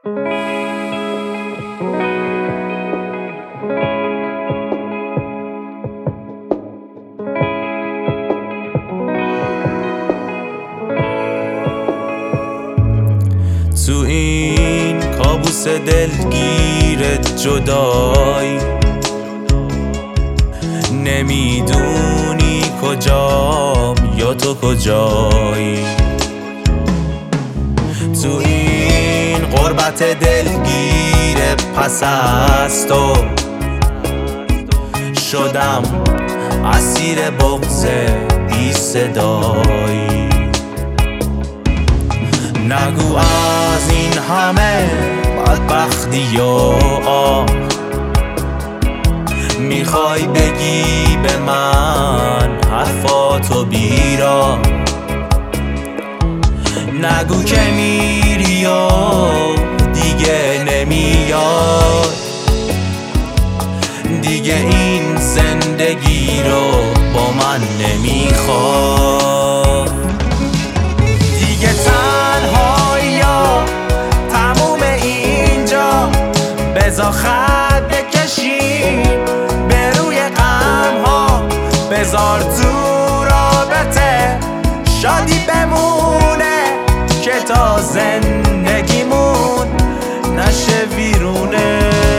تو این کابوس دلگیر جدایی نمیدونی کجام یا تو کجایی. تو این غربت دلگیر پس از تو شدم اسیر بغض بی صدایی. نگو از این همه بدبختی و آه میخوای بگی به من حرفاتو بیرا. نگو که میری و دیگه نمیاد، دیگه این زندگی رو با من نمیخواد. دیگه تنهایی تموم اینجا، بذار خط بکشیم به روی غم ها، بذار تو رابطه شادی بمونه که تا زندگیمون نشه ویرونه.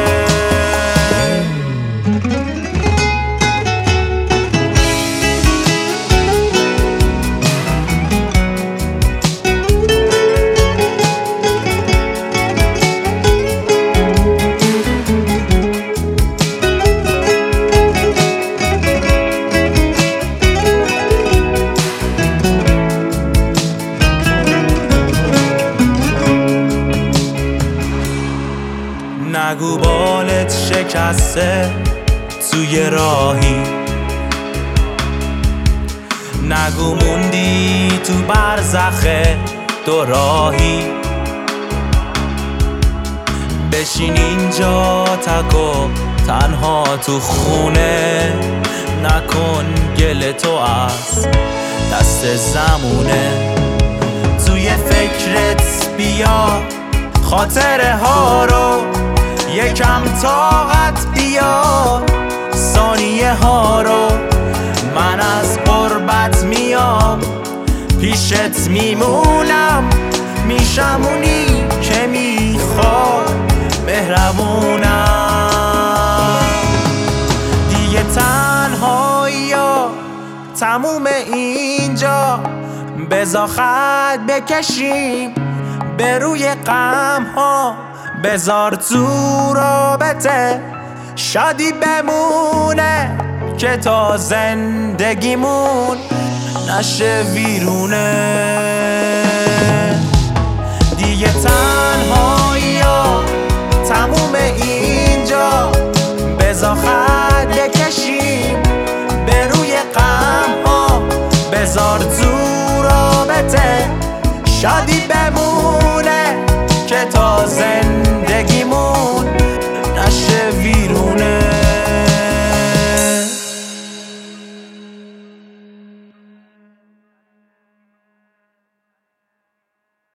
نگو بالت شکسته توی راهی، نگو موندی تو برزخ دو راهی. بشین اینجا تک و تنها تو خونه، نکن گله تو از دست زمونه. توی فکرت بیا خاطره ها رو یکم طاقت بیار، ثانیه ها رو من از غربت میام، پیشت میمونم، میشم اونی که میخواد، مهربونم. دیگه تنهایی تموم اینجا، بذار خط بکشیم به روی غم ها، بذار تو رابطه شادی بمونه که تا زندگیمون نشه ویرونه. دیگه تنهایی تموم اینجا، بذار خط بکشیم به روی غم ها، بذار تو رابطه شادی بمونه